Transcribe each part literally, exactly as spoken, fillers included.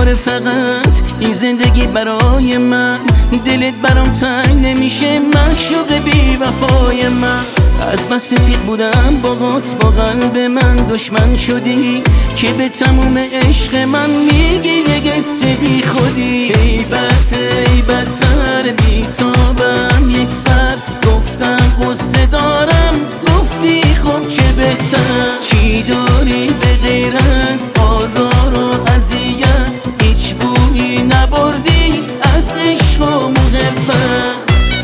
داره فقط این زندگی برای من. دلت برام تنگ نمیشه معشوق بی وفای من. از بس سفید بودم باهات با قلب من دشمن شدی که به تموم عشق من میگی یه قصه بی خودی. ای بد ای بدتر بی تابم یک سر گفتم غصه دارم گفتی خب چه بهتر. چی داری به غیر از آزار و اذیت هیچ بویی نبردی از عشق و محبت.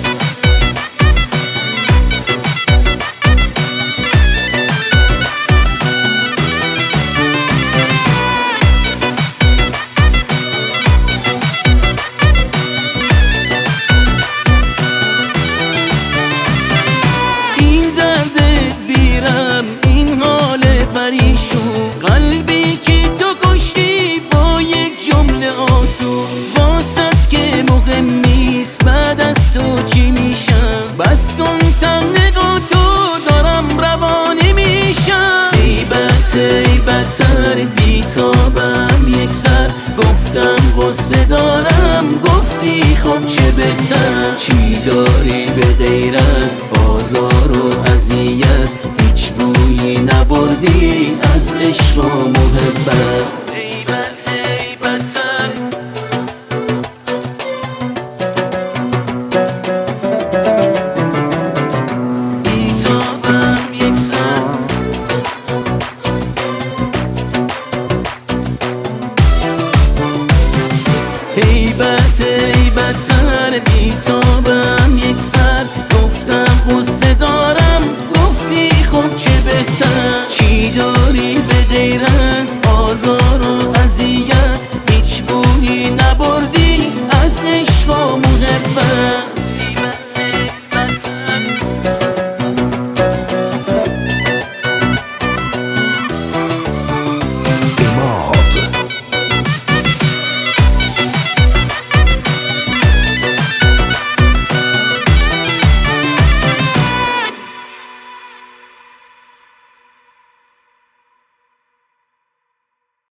قلبی که تو کشتی با یک جمله آسون واسط که مهم نیست بعد از تو چی میشم. بس کن تمنق و تو دارم روانه میشم. ای بد ای بدتر بی تابم یک سر گفتم غصه دارم گفتی خب چه بهتر. چی داری به غیر از بازار و اذیت هیچ بویی نبردی از عشق و محبت. ای بد ای بدتر بی تابم یک سر. ای بد ای بدتر بی تابم یک سر گفتم غصه دارم گفتی خب چه بهتر. چی داری به غیر از آزار و اذیت هیچ بویی نبردی از عشق و محبت.